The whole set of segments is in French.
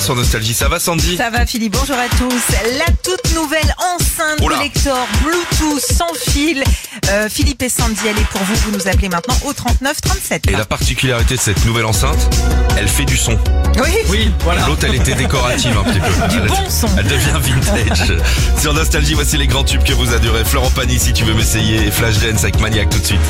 sur Nostalgie. Ça va Sandy? Ça va Philippe, bonjour à tous. La toute nouvelle enceinte collector Bluetooth sans fil. Philippe et Sandy, elle est pour vous. Vous nous appelez maintenant au 39 37. Et la particularité de cette nouvelle enceinte, elle fait du son. Oui, voilà. L'autre, elle était décorative un petit peu. Du bon son. Elle devient vintage. Sur Nostalgie, voici les grands tubes que vous adorez. Florent Pagny, si tu veux m'essayer. Et Flashdance avec Maniac tout de suite.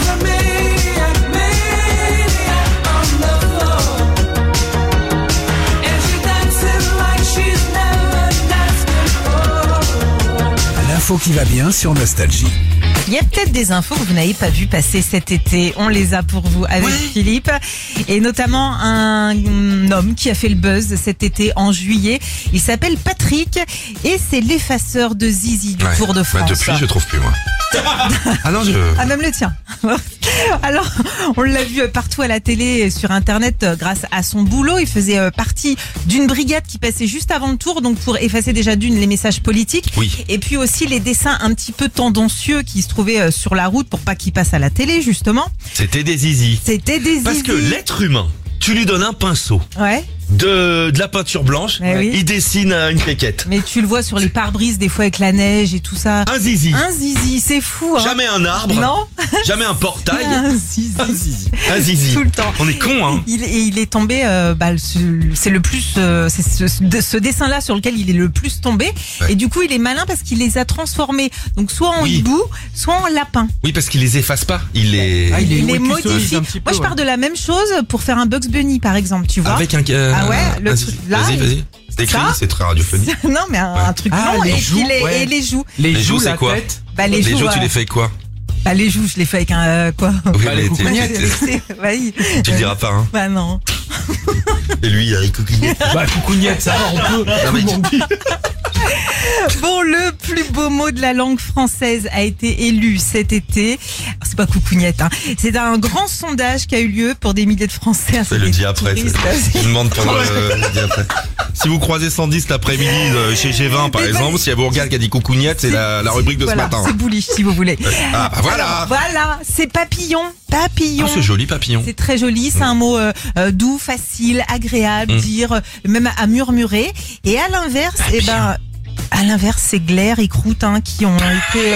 L'info qui va bien sur Nostalgie. Il y a peut-être des infos que vous n'avez pas vu passer cet été. On les a pour vous avec Philippe. Et notamment un homme qui a fait le buzz cet été en juillet. Il s'appelle Patrick et c'est l'effaceur de Zizi du Tour de France. Depuis, je trouve plus moi. Ah non, Ah, même le tien. Alors, on l'a vu partout à la télé et sur Internet grâce à son boulot. Il faisait partie d'une brigade qui passait juste avant le tour, donc pour effacer déjà les messages politiques. Oui. Et puis aussi les dessins un petit peu tendancieux qui se trouvaient sur la route pour pas qu'ils passent à la télé, justement. C'était des zizi. C'était des Parce que l'être humain, tu lui donnes un pinceau, Ouais. de la peinture blanche, Mais oui. il dessine une péquette. Mais tu le vois sur les pare-brises des fois avec la neige et tout ça. Un zizi. Un zizi, c'est fou, hein. Jamais un arbre. Non. Jamais un portail. Un zizi. Un zizi. Un zizi. Tout le temps. On est con, hein. Il est tombé, c'est le plus, c'est ce dessin-là sur lequel il est le plus tombé. Ouais. Et du coup, il est malin parce qu'il les a transformés. Donc, soit en hibou, soit en lapin. Oui, parce qu'il les efface pas. Il les... Il les modifie. Moi, je pars de la même chose pour faire un Bugs Bunny, par exemple, tu vois. Avec un... Ah ouais, le un truc zizi. là, Vas-y. C'est écrit, ça c'est très radiophonique. Non, mais un truc long les et, joues, et les joues. Les joues, c'est la quoi? tête. Bah, les joues, tu les fais avec quoi? Bah, les joues, je les fais avec un, quoi? Oui, Bah, les mais coucougnettes. Oui. tu le diras pas, hein. Bah, non. Et lui, il coucougnette. Bah, coucougnette, ça va, on peut. Non, mais Bon, le plus beau mot de la langue française a été élu cet été. Alors, c'est pas coucougnette, hein. C'est un grand sondage qui a eu lieu pour des milliers de Français. c'est le dit après. Il demande pendant le dit après. Si vous croisez Sandy cet après-midi chez G20, par exemple, si elle vous regarde qui a dit coucougnette, c'est la rubrique de Voilà, ce matin. c'est bullish si vous voulez. Ah, bah voilà. Alors, voilà, c'est papillon. Papillon. Ah, c'est joli, papillon. C'est très joli, c'est un mot doux, facile, agréable, dire, même à murmurer. Et à l'inverse, c'est glaire et croûte, hein, qui ont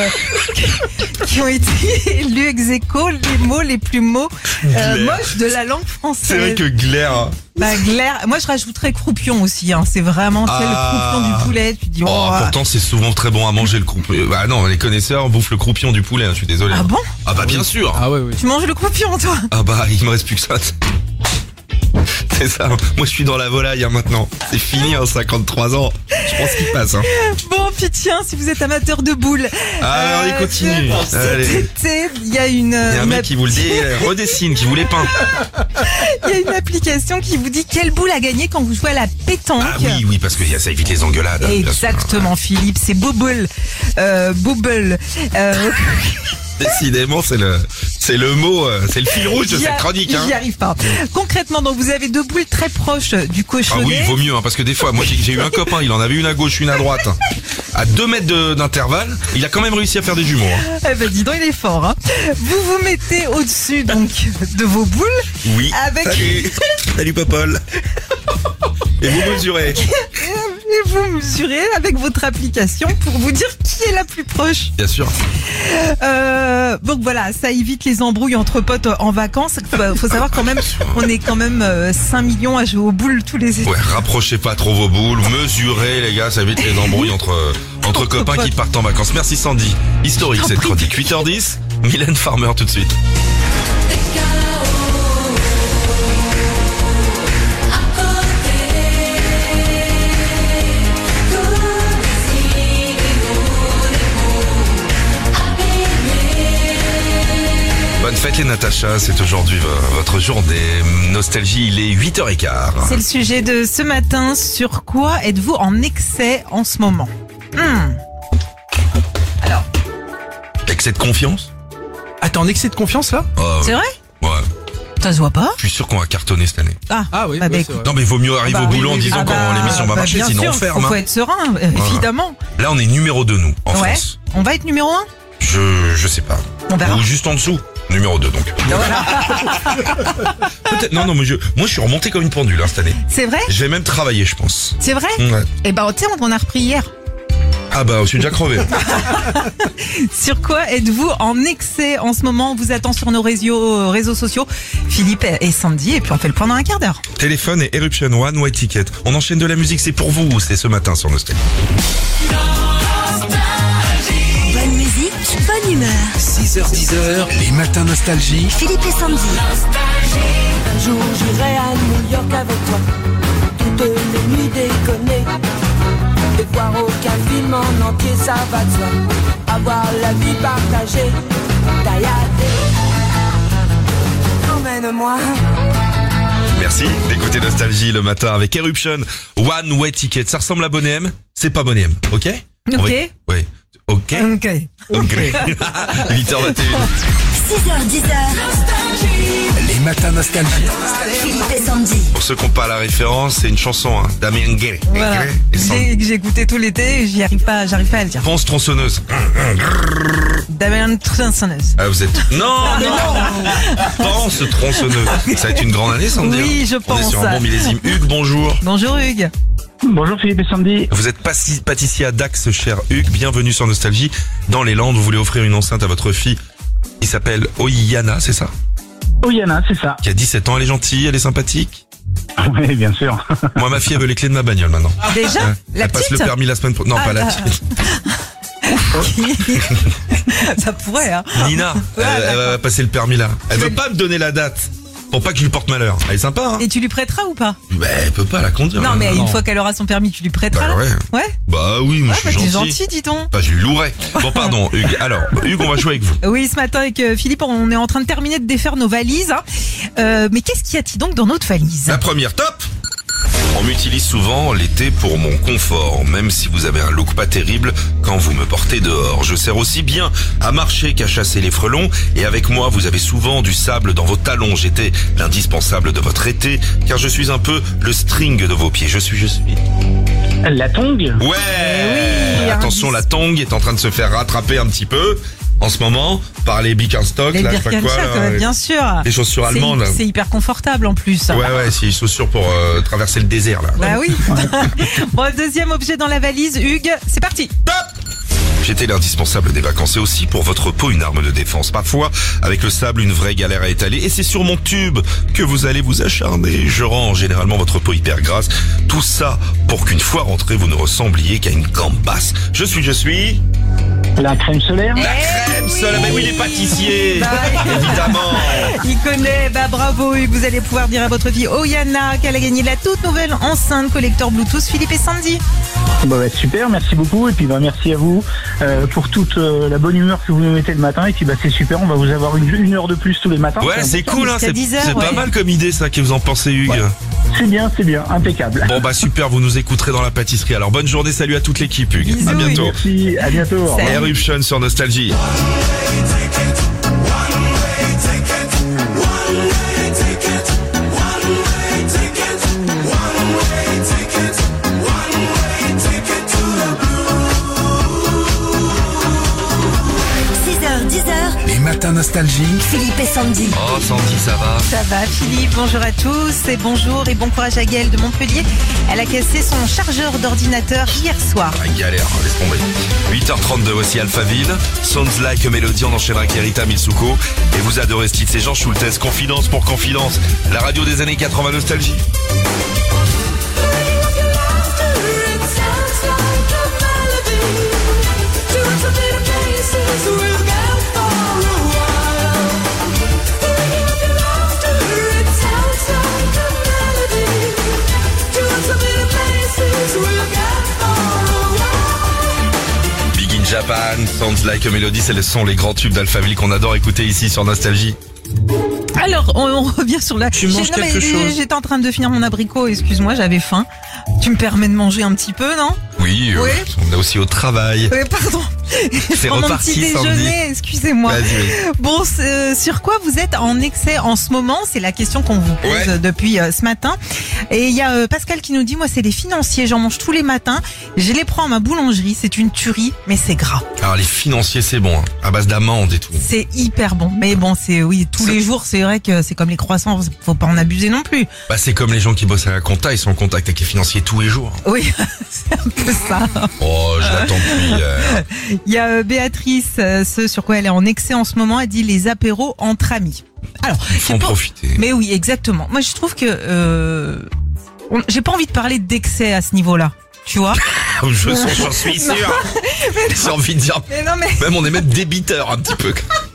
été élus ex aequo les mots les plus moches de la langue française. C'est vrai que glaire. Bah, glaire. Moi, je rajouterais croupion aussi, hein. C'est vraiment, tu sais, le croupion du poulet. Tu dis, Pourtant, c'est souvent très bon à manger le croupion. Bah non, les connaisseurs bouffent le croupion du poulet, hein, je suis désolé. Ah bon? Ah bah bien sûr. Ah ouais, oui. Tu manges le croupion, toi? Ah bah, il me reste plus que ça. C'est ça. Moi, je suis dans la volaille, hein, maintenant. C'est fini, hein, 53 ans. Je pense qu'il passe, hein. Bon, puis tiens, si vous êtes amateur de boules. Allez, continue. Allez. Cet été, il y a une. Il y a un mec qui vous le dit, redessine, qui vous les peint. Il y a une application qui vous dit quelle boule a gagné quand vous jouez à la pétanque. Ah oui, parce que ça évite les engueulades. bien sûr. Exactement, Philippe, c'est Bobble. Bobble. Décidément, c'est le mot, c'est le fil rouge de cette chronique, hein. J'y arrive pas. Concrètement, donc vous avez deux boules très proches du Ah cochonnet. oui, il vaut mieux, hein, parce que des fois, moi j'ai eu un copain, il en avait une à gauche, une à droite, à 2 mètres d'intervalle, il a quand même réussi à faire des jumeaux, hein. Eh ben, dis donc, il est fort, hein. Vous vous mettez au-dessus, donc, de vos boules. Oui. Avec... Salut Popol. Et vous mesurez. Et vous mesurez avec votre application pour vous dire qui est la plus proche. Bien sûr. Donc voilà, ça évite les embrouilles entre potes en vacances. Faut savoir quand même, on est quand même 5 millions à jouer aux boules tous les étés. Ouais, rapprochez pas trop vos boules, mesurez les gars, ça évite les embrouilles entre copains qui partent en vacances. Merci Sandy. Historique cette chronique. 8h10, Mylène Farmer tout de suite. Bonne fête les Natacha, c'est aujourd'hui votre journée. Nostalgie, il est 8h15. C'est le sujet de ce matin. Sur quoi êtes-vous en excès en ce moment? Alors, Excès de confiance? Ah, t'es en excès de confiance là? c'est vrai? Ouais, Ça se voit pas? je suis sûr qu'on va cartonner cette année. Ah oui, bah, ouais, bah, c'est vrai. Non mais vaut mieux arriver au boulot en disant quand l'émission va marcher, bien sinon sûr, on ferme. faut Hein. être serein, évidemment. Là on est numéro 2 nous, en Ouais. France. On va être numéro 1? Je sais pas. On verra. Ou juste en dessous. Numéro 2 donc. Peut-être. Non, mais moi je suis remonté comme une pendule cette année. C'est vrai? Je vais même travailler, je pense. C'est vrai? Ouais. Eh ben, tu sais, on a repris hier. Ah bah, je suis déjà crevé. Sur quoi êtes-vous en excès en ce moment? On vous attend sur nos réseaux sociaux. Philippe et Sandy, et puis on fait le point dans un quart d'heure. Téléphone et Eruption One Way Ticket. On enchaîne de la musique, c'est pour vous, c'est ce matin sur Nostalgie. Bonne musique, bonne humeur. 6h10, les matins nostalgie. Philippe et Sandy. Un jour j'irai à New York avec toi, toutes les nuits déconner, et voir aucun film en entier, ça va de soi, avoir la vie partagée, tailladée. Emmène-moi. Merci d'écouter Nostalgie le matin avec Eruption One Way Ticket. Ça ressemble à Boney M, c'est pas Boney M, ok? Ok. Oui. Ok. 8h21. 6h10, Les matins nostalgie. Philippe et Sandy. Pour ceux qui n'ont pas la référence, c'est une chanson Damien Gay. Voilà. J'ai écouté tout l'été, j'arrive pas à le dire. Pense tronçonneuse. Damien Tronçonneuse. Ah, vous êtes... Non. Pense tronçonneuse. Ça va être une grande année, Sandy. Oui, je On est pense. sur un bon millésime. Hugues, bonjour. Bonjour Hugues. Bonjour Philippe et Sandy. Vous êtes pâtissier à Dax, cher Hugues. Bienvenue sur Nostalgie. Dans les Landes, vous voulez offrir une enceinte à votre fille qui s'appelle Oyana, c'est ça? Oyana, c'est ça. Qui a 17 ans, elle est gentille, elle est sympathique. Oui, bien sûr. Moi, ma fille, elle veut les clés de ma bagnole maintenant. Déjà? Hein, La elle passe petite? le permis la semaine prochaine. Non, Ah, pas la bah. petite. Ça pourrait, hein. Nina, elle va passer le permis là. Elle veut pas me donner la date pour pas que je lui porte malheur. Elle est sympa, hein? Et tu lui prêteras ou pas? Bah, elle peut pas la conduire. Non, là. mais une fois qu'elle aura son permis, tu lui prêteras. Bah là ouais. Ouais. Bah oui, moi Ouais, je suis t'es gentil. gentil, dis donc. Bah, je lui louerai. Bon, pardon, Hugues. Alors, Hugues, on va jouer avec vous. Oui, ce matin avec Philippe, on est en train de terminer de défaire nos valises. Hein. Mais qu'est-ce qu'il y a-t-il donc dans notre valise? La première, top! On m'utilise souvent l'été pour mon confort, même si vous avez un look pas terrible quand vous me portez dehors. Je sers aussi bien à marcher qu'à chasser les frelons, et avec moi vous avez souvent du sable dans vos talons. J'étais l'indispensable de votre été, car je suis un peu le string de vos pieds. Je suis. La tongue. Ouais! oui, Attention, indice. la tongue est en train de se faire rattraper un petit peu, en ce moment, par les Birkenstock, Les là, je sais pas quoi, Birkenstock, là, bien sûr. les chaussures C'est- allemandes. C'est hyper confortable en plus. Ouais, c'est les chaussures pour traverser le désert, là. Bah oui. Bon, deuxième objet dans la valise, Hugues, c'est parti. J'étais l'indispensable des vacances et aussi pour votre peau une arme de défense. Parfois, avec le sable, une vraie galère à étaler et c'est sur mon tube que vous allez vous acharner. Je rends généralement votre peau hyper grasse. Tout ça pour qu'une fois rentré, vous ne ressembliez qu'à une gambasse. Je suis... La crème solaire. Crème solaire. Mais oui, les pâtissiers. Bah, Évidemment. il connaît, bah bravo Hugues, vous allez pouvoir dire à votre fille Oyana qu'elle a gagné la toute nouvelle enceinte collector Bluetooth Philippe et Sandy. Bah, super, merci beaucoup. Et puis bah, merci à vous pour toute la bonne humeur que vous nous mettez le matin. Et puis bah, c'est super, on va vous avoir une heure de plus tous les matins. Ouais, c'est cool, hein. jusqu'à C'est 10 heures, c'est pas ouais. mal comme idée, ça, que vous en pensez, Hugues. Ouais. C'est bien, impeccable. Bon, bah super, vous nous écouterez dans la pâtisserie. Alors, bonne journée, salut à toute l'équipe, Hugues. Bisous, À bientôt. Merci, à bientôt. Au revoir. Salut. Eruption sur Nostalgie. Les matins nostalgie. Philippe et Sandy. Oh, Sandy, ça va? Ça va Philippe, bonjour à tous et bonjour et bon courage à Gaëlle de Montpellier. Elle a cassé son chargeur d'ordinateur hier soir. Ah, galère, laisse tomber. 8h32, voici Alphaville. Sounds Like a Melody, on enchaînera avec Erita Mitsuko. Et vous adorez ce titre, c'est Jean Schultes, Confidence pour Confidence. La radio des années 80 Nostalgie. Big in Japan, Sounds Like a Melody, c'est le son, les grands tubes d'Alphaville qu'on adore écouter ici sur Nostalgie. Alors, on revient sur la... Tu manges Non, mais quelque chose? J'étais en train de finir mon abricot, excuse-moi, j'avais faim. Tu me permets de manger un petit peu, non? Oui, Oui. on est aussi au travail. Pardon. C'est Pour mon reparti petit samedi. déjeuner, excusez-moi. Vas-y. Bon, sur quoi vous êtes en excès en ce moment? C'est la question qu'on vous pose Ouais. depuis ce matin. Et il y a Pascal qui nous dit, moi c'est les financiers, j'en mange tous les matins. Je les prends à ma boulangerie, c'est une tuerie, mais c'est gras. Alors les financiers c'est bon, hein, à base d'amandes et tout. C'est hyper bon. Mais bon, tous les jours, c'est vrai que c'est comme les croissants, faut pas en abuser non plus. Bah c'est comme les gens qui bossent à la compta, ils sont en contact avec les financiers tous les jours. Oui, c'est un peu ça. Oh, je l'attends depuis. Il y a Béatrice, ce sur quoi elle est en excès en ce moment, elle dit les apéros entre amis. Alors, Il faut en profiter. mais oui, exactement. Moi, je trouve que j'ai pas envie de parler d'excès à ce niveau-là. Tu vois? J'en suis sûr. J'ai envie de dire, Mais non, mais même on est même débiteur un petit peu.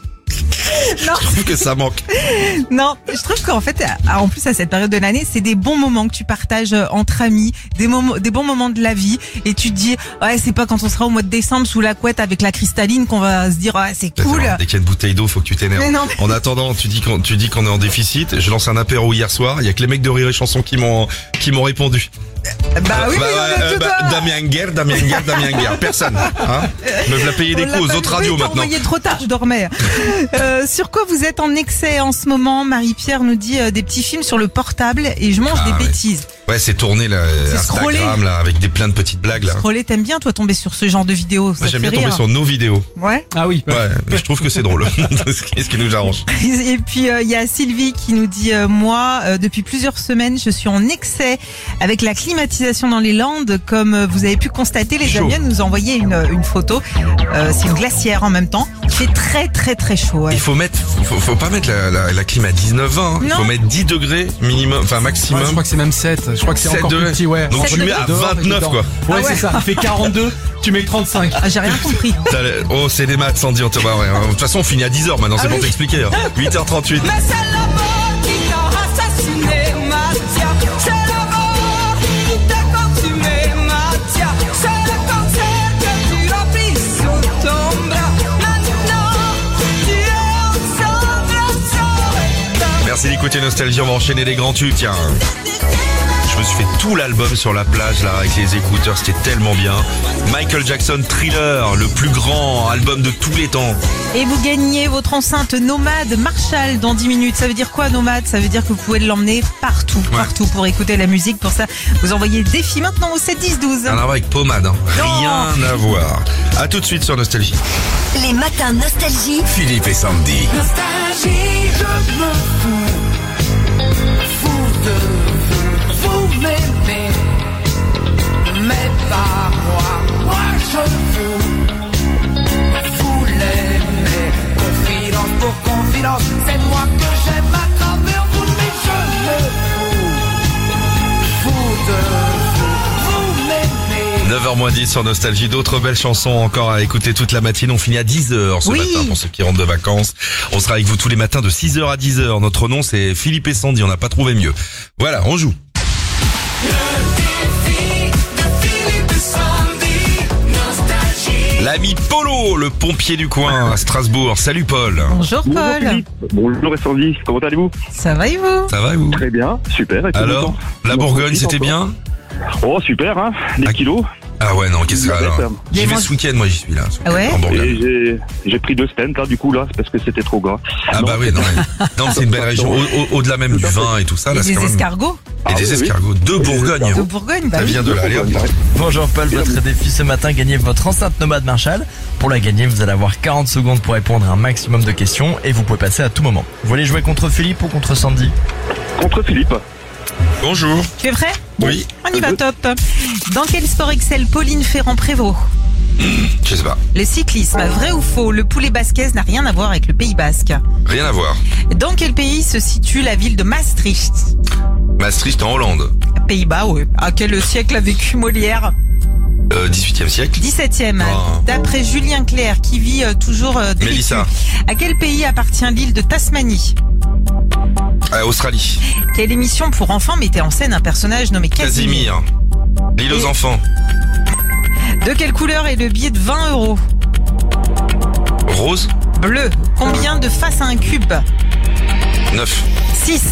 non, Je trouve que ça manque. non. Je trouve qu'en fait, en plus à cette période de l'année, c'est des bons moments que tu partages entre amis, des bons moments de la vie, et tu te dis, ouais, c'est pas quand on sera au mois de décembre sous la couette avec la cristalline qu'on va se dire, ouais, c'est cool. Dès qu'il y a une bouteille d'eau, faut que tu t'énerves. Mais non. En attendant, tu dis qu'on est en déficit. Je lance un apéro hier soir. Il y a que les mecs de Rire et Chanson qui m'ont répondu. Bah oui, mais non, mais tout à- Damien Guerre. Personne. Hein me l'a payé des On l'a coups aux pas- autres radios oui, t'as maintenant. envoyé trop tard, je dormais. Sur quoi vous êtes en excès en ce moment? Marie-Pierre nous dit des petits films sur le portable et je mange des ouais. bêtises. Ouais, c'est tourné là, C'est scrollé. Instagram là, avec plein de petites blagues là. Scroller, t'aimes bien toi tomber sur ce genre de vidéos? Moi Ça j'aime te bien fait tomber rire. sur nos vidéos. Ouais. Ah oui. Ouais, mais je trouve que c'est drôle. Ce qui nous arrange. Et puis il y a Sylvie qui nous dit moi depuis plusieurs semaines je suis en excès avec la climatisation dans les Landes, comme vous avez pu constater. Les Chaud. Damiens nous ont envoyé une photo. C'est une glacière en même temps. Il fait très très très chaud. Ouais. Il faut pas mettre la clim à 19-20. Hein. Il Non. faut mettre 10 degrés minimum, enfin Ouais, maximum. je crois que c'est même 7. Je crois que c'est 7 encore degrés. plus petit, ouais. Donc tu tu le mets degrés à Dehors et 29 dedans. quoi. Ouais, Ah ouais. c'est ça. Il fait 42, tu mets 35. Ah, j'ai rien compris. Oh, c'est des maths, Sandy, on te va. Ouais. De toute façon, on finit à 10h maintenant, c'est Ah pour oui. t'expliquer. Hein. 8h38. Mais c'est la mort qui t'a assassiné, Mathia. C'est la mort qui t'a consumé, Mathia. C'est le cancer que tu as pris sous ton bras. Maintenant, tu es ensemble. Merci d'écouter Nostalgie, on va enchaîner les grands tubes, tiens. Je me suis fait tout l'album sur la plage là avec les écouteurs, c'était tellement bien. Michael Jackson Thriller, le plus grand album de tous les temps. Et vous gagnez votre enceinte Nomad Marshall dans 10 minutes. Ça veut dire quoi Nomad? Ça veut dire que vous pouvez l'emmener partout, Ouais. partout pour écouter la musique. Pour ça, vous envoyez défi maintenant au 7 10 12. Rien à voir avec pommade, hein. Non. Rien à voir. À tout de suite sur Nostalgie. Les matins nostalgie. Philippe et Sandy. Nostalgie, je me fous de vous m'aimez, mais pas moi je vous l'aimez. Confidence pour confidence, c'est moi que j'aime à travers vous, mais je me fous de vous m'aimez. 9h10 sur Nostalgie, d'autres belles chansons encore à écouter toute la matinée. On finit à 10h ce Oui. matin pour ceux qui rentrent de vacances. On sera avec vous tous les matins de 6h à 10h. Notre nom c'est Philippe et Sandy, on n'a pas trouvé mieux. Voilà, on joue. L'ami Polo, le pompier du coin à Strasbourg. Salut Paul. Bonjour Bonjour Paul. Philippe, bonjour Sandy, comment allez-vous? Ça va et vous? Ça va et vous? Très bien, super. Et puis, Alors, content. la On Bourgogne profite c'était encore. bien? Oh super, hein, des Ah, kilos. Ah ouais non, qu'est-ce que Arrête, alors? hein. J'y Mais vais moi, ce week-end, moi j'y suis là. ce Ah ouais week-end, en Bourgogne. Et j'ai pris 2 stents là du coup là, parce que c'était trop gras. Ah Non, bah oui, non, mais- non c'est une belle région. Au-delà même du vin et tout ça, Et là c'est des quand même... escargots Et des oui, oui. escargots de Bourgogne. de Bourgogne. Bah Ça oui. vient de là, allez hop. Bonjour Paul, votre défi ce matin, gagnez votre enceinte Nomad Marshall. Pour la gagner, vous allez avoir 40 secondes pour répondre à un maximum de questions et vous pouvez passer à tout moment. Vous voulez jouer contre Philippe ou contre Sandy? Contre Philippe. Bonjour. Tu es prêt? Oui, On y va, top. Dans quel sport excelle Pauline Ferrand-Prévot? je sais pas. Le cyclisme, vrai ou faux? Le poulet basquez n'a rien à voir avec le Pays Basque. Rien à voir. Dans quel pays se situe la ville de Maastricht? Maastricht en Hollande. Pays-Bas, oui. À quel siècle a vécu Molière? 18e siècle. 17e. Ah. D'après Julien Clerc, qui vit toujours de Mélissa. vécu. À quel pays appartient l'île de Tasmanie? Australie. Quelle émission pour enfants mettait en scène un personnage nommé Casimir? Casimir. L'île aux Et- enfants. De quelle couleur est le billet de 20 €? Rose. Bleu. Combien de faces a un cube? 9. 6.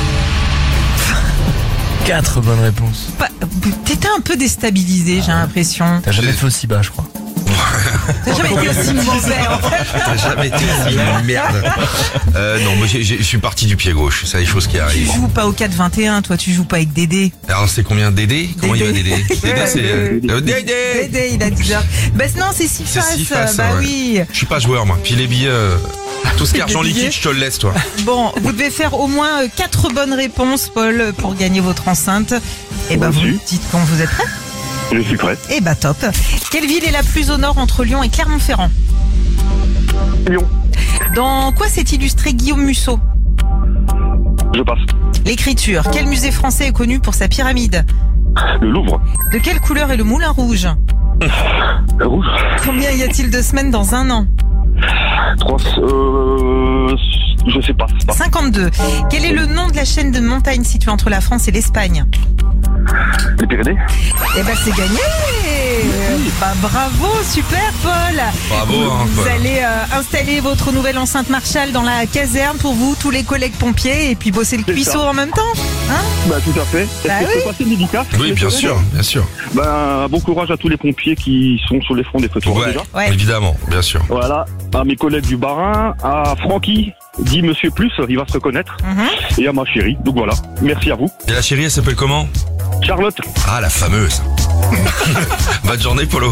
4 bonnes réponses. T'étais un peu déstabilisé, j'ai l'impression. T'as jamais fait aussi bas, je crois. T'as jamais été aussi mauvais, en fait. T'as jamais été aussi merde. Non, moi je suis parti du pied gauche. C'est les choses qui Tu arrivent. joues pas au 4-21, toi, tu joues pas avec Dédé. Alors c'est combien Dédé? Comment il va Dédé? Dédé c'est Dédé. Dédé, il a 10 heures. Bah non, c'est 6 C'est faces. six faces, Bah ouais. oui. Je suis pas joueur moi. Puis les billets, tout ce qui est argent Les billets. liquide, je te le laisse toi. Bon, vous devez faire au moins 4 bonnes réponses, Paul, pour gagner votre enceinte. Et bah vous Merci. dites quand vous êtes prêts. Je suis prêt. Et bah top. Quelle ville est la plus au nord entre Lyon et Clermont-Ferrand? Lyon. Dans quoi s'est illustré Guillaume Musso? Je passe. L'écriture. Quel musée français est connu pour sa pyramide? Le Louvre. De quelle couleur est le moulin rouge? Le Rouge. Combien y a-t-il de semaines dans un an? 3. Je sais pas. 52. Quel est le nom de la chaîne de montagnes située entre la France et l'Espagne? Les Pyrénées. Eh ben c'est gagné. Bah bravo, super Paul. Bravo, hein, Vous Paul. allez installer votre nouvelle enceinte Marshall dans la caserne pour vous, tous les collègues pompiers, et puis bosser le C'est cuisseau ça. en même temps. Hein? Bah tout à fait. Est-ce Bah que je oui. peux passer une dédicace? Oui, bien sûr, bien sûr. Ben, bon courage à tous les pompiers qui sont sur les fronts des feux de forêt, Ouais, déjà. Ouais. évidemment, bien sûr. Voilà, à mes collègues du Barin, à Francky, dit Monsieur Plus, il va se reconnaître, et à ma chérie. Donc voilà, merci à vous. Et la chérie, elle s'appelle comment? Charlotte. Ah, la fameuse. Bonne journée, Polo.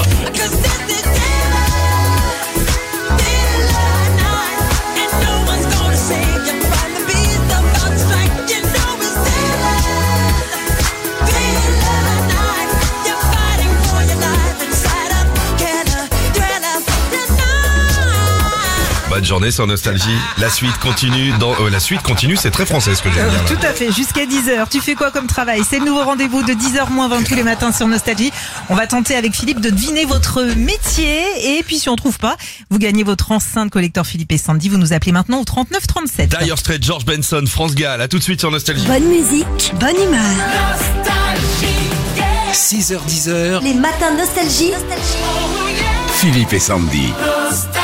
Bonne journée sur Nostalgie. La suite continue. La suite continue, c'est très français ce que j'aime bien. Tout à fait, jusqu'à 10h. Tu fais quoi comme travail? C'est le nouveau rendez-vous de 10h moins 20 tous les matins sur Nostalgie. On va tenter avec Philippe de deviner votre métier. Et puis si on trouve pas, vous gagnez votre enceinte collecteur Philippe et Sandy. Vous nous appelez maintenant au 39 37. Dire Straits, George Benson, France Gall. À tout de suite sur Nostalgie. Bonne musique, bonne humeur. 6h10, Les matins nostalgie. Philippe et Sandy. Nostalgie.